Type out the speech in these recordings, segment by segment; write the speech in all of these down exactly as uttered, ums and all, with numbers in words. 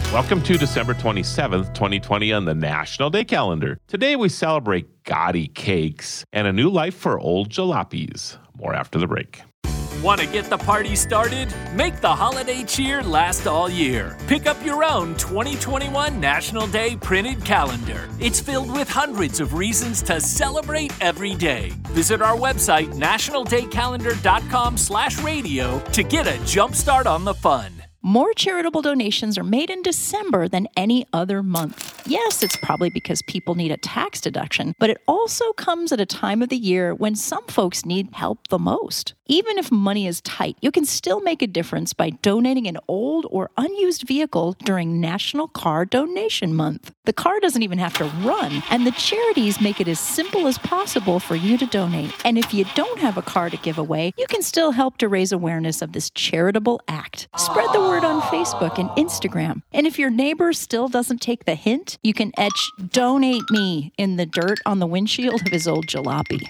Welcome to December twenty-seventh, twenty twenty on the National Day calendar. Today we celebrate Gotti cakes and a new life for old jalopies. More after the break. Want to get the party started? Make the holiday cheer last all year. Pick up your own twenty twenty-one National Day printed calendar. It's filled with hundreds of reasons to celebrate every day. Visit our website, national day calendar dot com slash radio to get a jump start on the fun. More charitable donations are made in December than any other month. Yes, it's probably because people need a tax deduction, but it also comes at a time of the year when some folks need help the most. Even if money is tight, you can still make a difference by donating an old or unused vehicle during National Car Donation Month. The car doesn't even have to run, and the charities make it as simple as possible for you to donate. And if you don't have a car to give away, you can still help to raise awareness of this charitable act. Spread the word on Facebook and Instagram. And if your neighbor still doesn't take the hint, you can etch "Donate Me" in the dirt on the windshield of his old jalopy.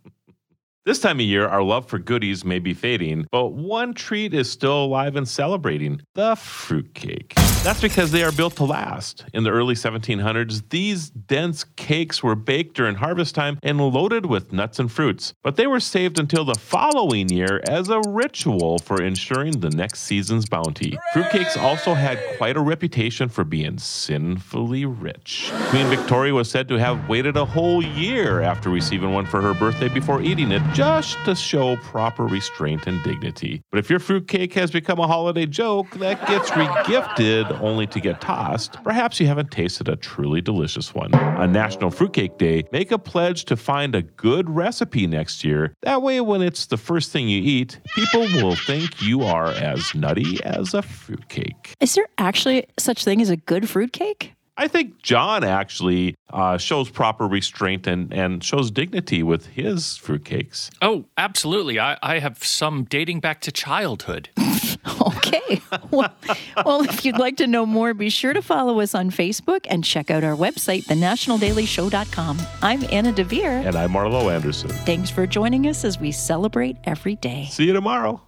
This time of year, our love for goodies may be fading, but one treat is still alive and celebrating: the fruitcake. That's because they are built to last. In the early seventeen hundreds, these dense cakes were baked during harvest time and loaded with nuts and fruits. But they were saved until the following year as a ritual for ensuring the next season's bounty. Fruitcakes also had quite a reputation for being sinfully rich. Queen Victoria was said to have waited a whole year after receiving one for her birthday before eating it, just to show proper restraint and dignity. But if your fruitcake has become a holiday joke that gets regifted only to get tossed, perhaps you haven't tasted a truly delicious one. On National Fruitcake Day, make a pledge to find a good recipe next year. That way, when it's the first thing you eat, people will think you are as nutty as a fruitcake. Is there actually such thing as a good fruitcake? I think John actually uh, shows proper restraint and, and shows dignity with his fruitcakes. Oh, absolutely. I, I have some dating back to childhood. Okay. Well, well, if you'd like to know more, be sure to follow us on Facebook and check out our website, the national daily show dot com. I'm Anna DeVere. And I'm Marlo Anderson. Thanks for joining us as we celebrate every day. See you tomorrow.